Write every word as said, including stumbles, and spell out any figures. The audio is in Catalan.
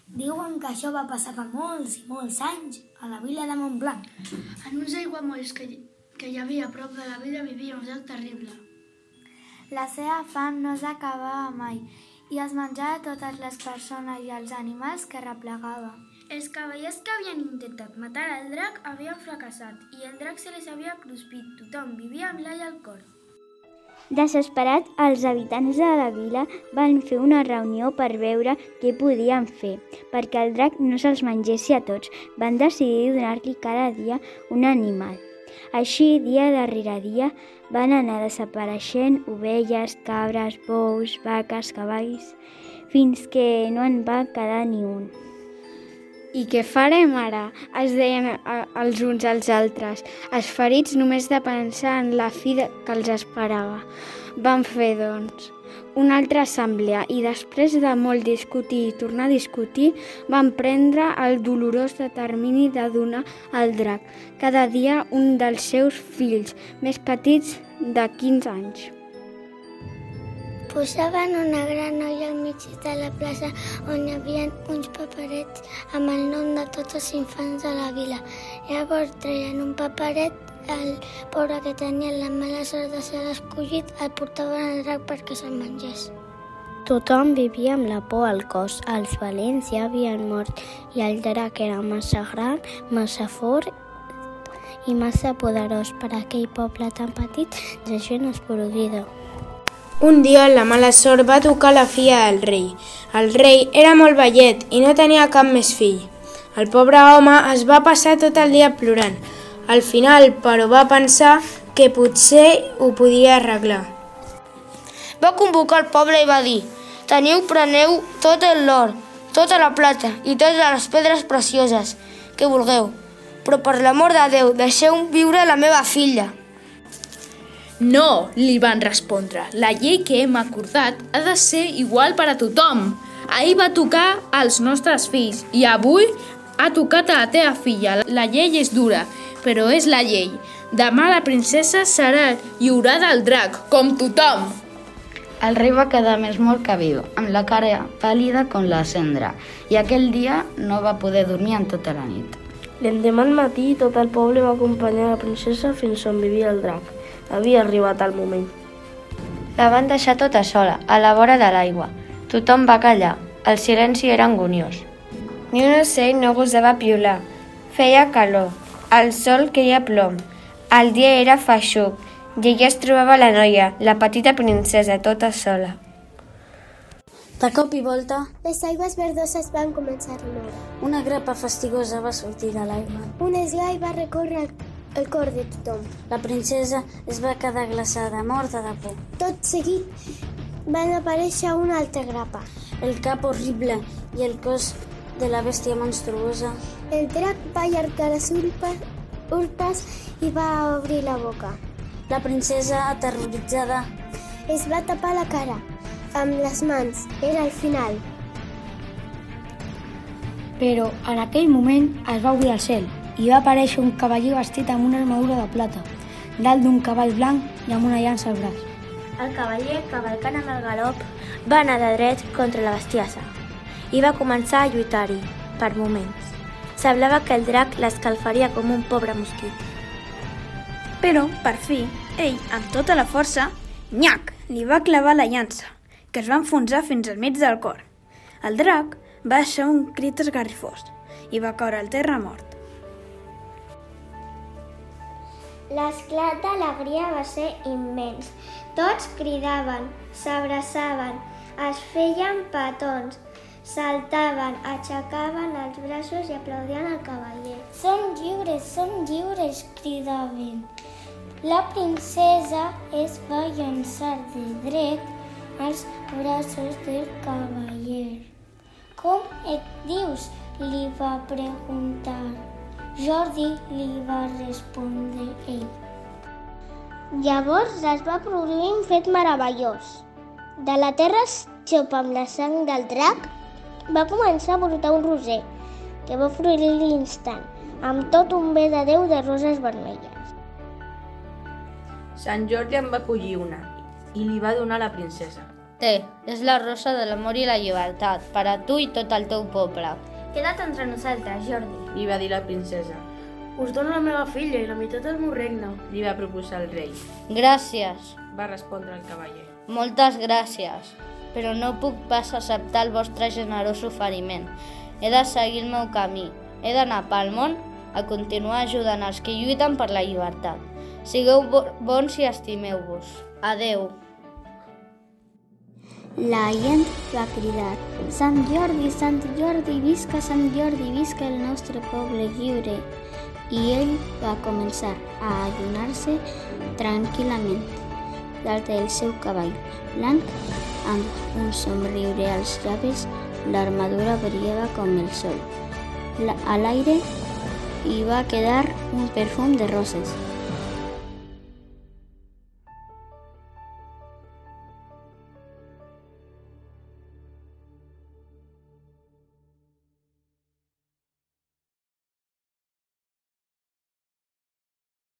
Diuen que això va passar fa molts i molts anys a la vila de Montblanc. En uns aiguamolls que, que hi havia a prop de la vila vivia un drac terrible. La seva fam no s'acabava mai i es menjava totes les persones i els animals que replegava. Els cavallers que havien intentat matar el drac havien fracassat i el drac se les havia cruspit. Tothom vivia amb l'all al cor. Desesperats, els habitants de la vila van fer una reunió per veure què podien fer, perquè el drac no se'ls mengés a tots. Van decidir donar-li cada dia un animal. Així, dia darrere dia, van anar desapareixent ovelles, cabres, bous, vaques, cavalls, fins que no en va quedar ni un. I què farem ara? Es deien els uns als altres, esferits només de pensar en la fi que els esperava. Van fer, doncs, una altra assemblea i després de molt discutir i tornar a discutir van prendre el dolorós determini de donar al drac cada dia un dels seus fills més petits de quinze anys. Posaven una gran olla al mig de la plaça on hi havia uns paperets amb el nom de tots els infants de la vila. Llavors treien un paperet, el pobre que tenia la mala sort de ser escollit el portaven al drac perquè se'l mengés. Tothom vivia amb la por al cos. Els valents ja havien mort i el drac era massa gran, massa fort i massa poderós per a aquell poble tan petit de gent esporuguida. Un dia la mala sort va tocar la filla del rei. El rei era molt vellet i no tenia cap més fill. El pobre home es va passar tot el dia plorant. Al final, però, va pensar que potser ho podia arreglar. Va convocar el poble i va dir: teniu, preneu tot l'or, tota la plata i totes les pedres precioses que vulgueu, però per l'amor de Déu, deixeu viure la meva filla. No, li van respondre, la llei que hem acordat ha de ser igual per a tothom. Ahir va tocar als nostres fills i avui ha tocat a la teva filla. La llei és dura, però és la llei. Demà la princesa serà lliurada al drac, com tothom. El rei va quedar més mort que viu, amb la cara pàl·lida com la cendra, i aquell dia no va poder dormir en tota la nit. L'endemà al matí tot el poble va acompanyar la princesa fins on vivia el drac. Havia arribat el moment. La van deixar tota sola, a la vora de l'aigua. Tothom va callar. El silenci era anguniós. Ni un ocell no gosava piular. Feia calor. El sol queia plom. El dia era feixuc i allà es trobava la noia, la petita princesa, tota sola. De cop i volta, les aigües verdoses van començar a remoure. Una grapa fastigosa va sortir de l'aigua. Un esglai va recórrer el el cor de tothom. La princesa es va quedar glaçada, morta de por. Tot seguit van aparèixer una altra grapa. El cap horrible i el cos de la bèstia monstruosa. El drac va allargar les urpes, urpes i va obrir la boca. La princesa, aterroritzada, es va tapar la cara amb les mans. Era el final. Però en aquell moment es va obrir el cel i va aparèixer un cavaller vestit amb una armadura de plata, dalt d'un cavall blanc i amb una llança al braç. El cavaller, cavalcant amb el galop, va anar de dret contra la bestiasa i va començar a lluitar-hi, per moments. Semblava que el drac l'escalfaria com un pobre mosquit. Però, per fi, ell, amb tota la força, nyac, li va clavar la llança, que es va enfonsar fins al mig del cor. El drac va deixar un crit esgarrifós i va caure al terra mort. L'esclat d'alegria va ser immens. Tots cridaven, s'abraçaven, es feien petons, saltaven, aixecaven els braços i aplaudien el cavaller. Som lliures, som lliures, cridaven. La princesa es va llançar de dret als braços del cavaller. Com et dius? Li va preguntar. Jordi, li va respondre ell. Llavors es va produir un fet meravellós. De la terra xopa amb la sang del drac va començar a brotar un roser que va florir l'instant, amb tot un bé de Déu de roses vermelles. Sant Jordi en va collir una i li va donar a la princesa. Té, és la rosa de l'amor i la llibertat, per a tu i tot el teu poble. Queda't entre nosaltres, Jordi, li va dir la princesa. Us dono la meva filla i la meitat del meu regne, li va proposar el rei. Gràcies, va respondre el cavaller. Moltes gràcies, però no puc pas acceptar el vostre generós oferiment. He de seguir el meu camí, he d'anar pel món a continuar ajudant els que lluiten per la llibertat. Sigueu bons i estimeu-vos. Adeu. La gent va cridar: Sant Jordi, Sant Jordi, visca Sant Jordi, visca el nostre poble lliure. I ell va començar a allunyar-se tranquil·lament dalt del seu cavall blanc, amb un somriure als llavis. L'armadura brillava com el sol. A l'aire hi va quedar un perfum de roses.